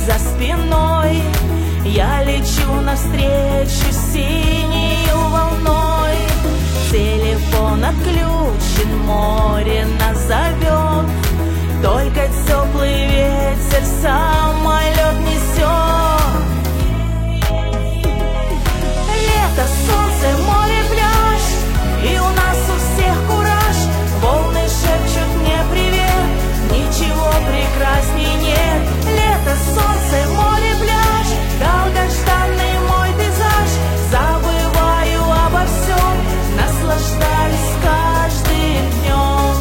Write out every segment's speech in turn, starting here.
за спиной. Я лечу навстречу синей волной. Телефон отключен, море нас зовет. Только теплый ветер самолет несет. Лето, солнце, море, пляж, и у нас у всех кураж. Волны шепчут мне привет, ничего прекрасней нет. Лето, солнце, море, пляж, долгожданный мой пейзаж. Забываю обо всем, наслаждаюсь каждым днем.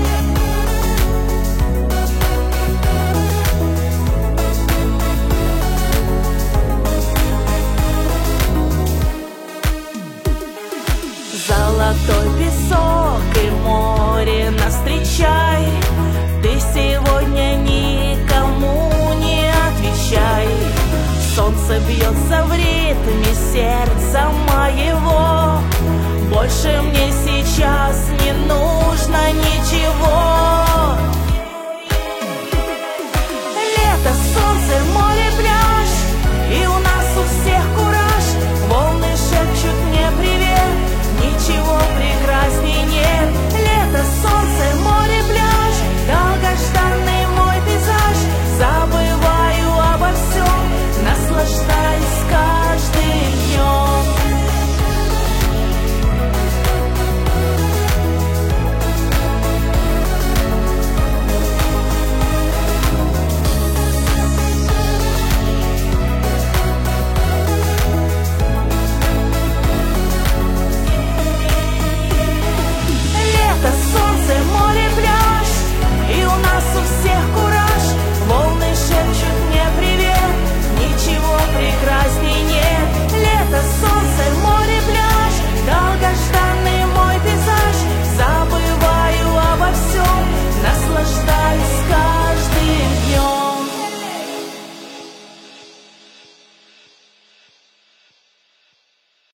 Золотой песок и море нас встречай. Ты сегодня никому не отвечай. Солнце бьется в ритме сердца моего.